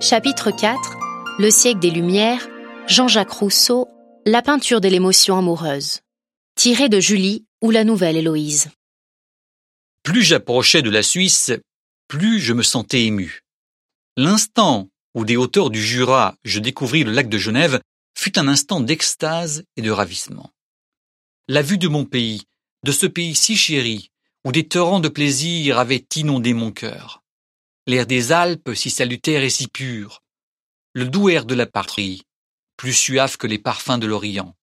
Chapitre 4. Le siècle des Lumières, Jean-Jacques Rousseau, la peinture de l'émotion amoureuse. Tiré de Julie ou la nouvelle Héloïse. Plus j'approchais de la Suisse, plus je me sentais ému. L'instant où des hauteurs du Jura je découvris le lac de Genève fut un instant d'extase et de ravissement. La vue de mon pays, de ce pays si chéri, où des torrents de plaisir avaient inondé mon cœur. L'air des Alpes si salutaire et si pur. Le doux air de la patrie, plus suave que les parfums de l'Orient.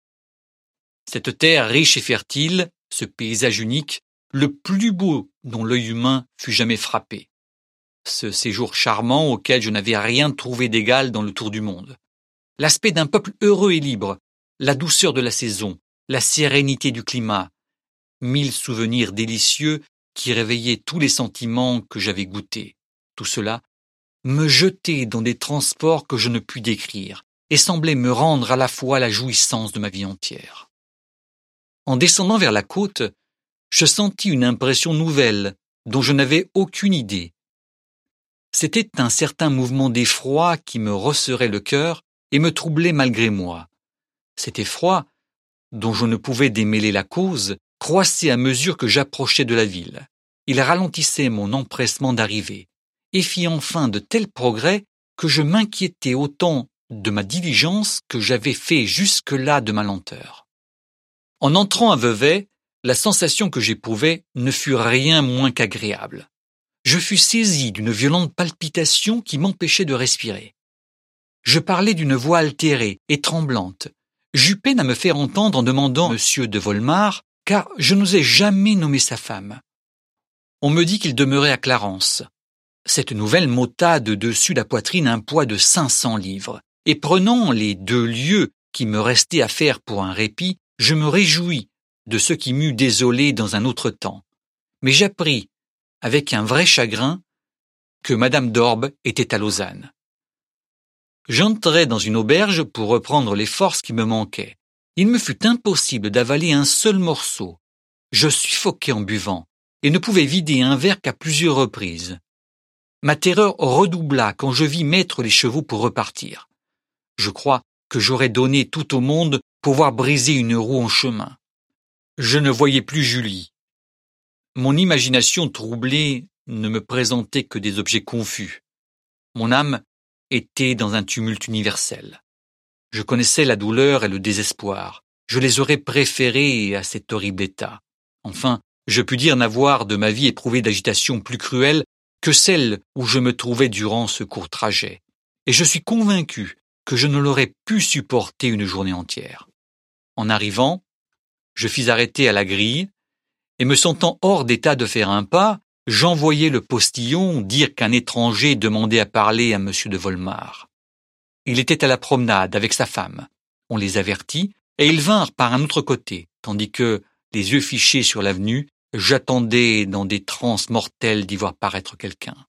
Cette terre riche et fertile, ce paysage unique, le plus beau dont l'œil humain fut jamais frappé. Ce séjour charmant auquel je n'avais rien trouvé d'égal dans le tour du monde. L'aspect d'un peuple heureux et libre, la douceur de la saison, la sérénité du climat, 1000 souvenirs délicieux qui réveillaient tous les sentiments que j'avais goûtés. Tout cela me jetait dans des transports que je ne puis décrire et semblait me rendre à la fois la jouissance de ma vie entière. En descendant vers la côte, je sentis une impression nouvelle dont je n'avais aucune idée. C'était un certain mouvement d'effroi qui me resserrait le cœur et me troublait malgré moi. Cet effroi, dont je ne pouvais démêler la cause, croissait à mesure que j'approchais de la ville. Il ralentissait mon empressement d'arriver et fit enfin de tels progrès que je m'inquiétais autant de ma diligence que j'avais fait jusque-là de ma lenteur. En entrant à Vevey, la sensation que j'éprouvais ne fut rien moins qu'agréable. Je fus saisi d'une violente palpitation qui m'empêchait de respirer. Je parlais d'une voix altérée et tremblante. J'eus peine à me faire entendre en demandant M. de Volmar, car je n'osais jamais nommer sa femme. On me dit qu'il demeurait à Clarence. Cette nouvelle m'ôta de dessus la poitrine un poids de 500 livres, et prenant les 2 lieues qui me restaient à faire pour un répit, je me réjouis de ce qui m'eût désolé dans un autre temps. Mais j'appris, avec un vrai chagrin, que Madame d'Orbe était à Lausanne. J'entrai dans une auberge pour reprendre les forces qui me manquaient. Il me fut impossible d'avaler un seul morceau. Je suffoquais en buvant, et ne pouvais vider un verre qu'à plusieurs reprises. Ma terreur redoubla quand je vis mettre les chevaux pour repartir. Je crois que j'aurais donné tout au monde pour voir briser une roue en chemin. Je ne voyais plus Julie. Mon imagination troublée ne me présentait que des objets confus. Mon âme était dans un tumulte universel. Je connaissais la douleur et le désespoir. Je les aurais préférés à cet horrible état. Enfin, je puis dire n'avoir de ma vie éprouvé d'agitation plus cruelle que celle où je me trouvais durant ce court trajet. Et je suis convaincu que je ne l'aurais pu supporter une journée entière. En arrivant, je fis arrêter à la grille, et me sentant hors d'état de faire un pas, j'envoyai le postillon dire qu'un étranger demandait à parler à M. de Volmar. Il était à la promenade avec sa femme. On les avertit, et ils vinrent par un autre côté, tandis que, les yeux fichés sur l'avenue, j'attendais dans des transes mortelles d'y voir paraître quelqu'un.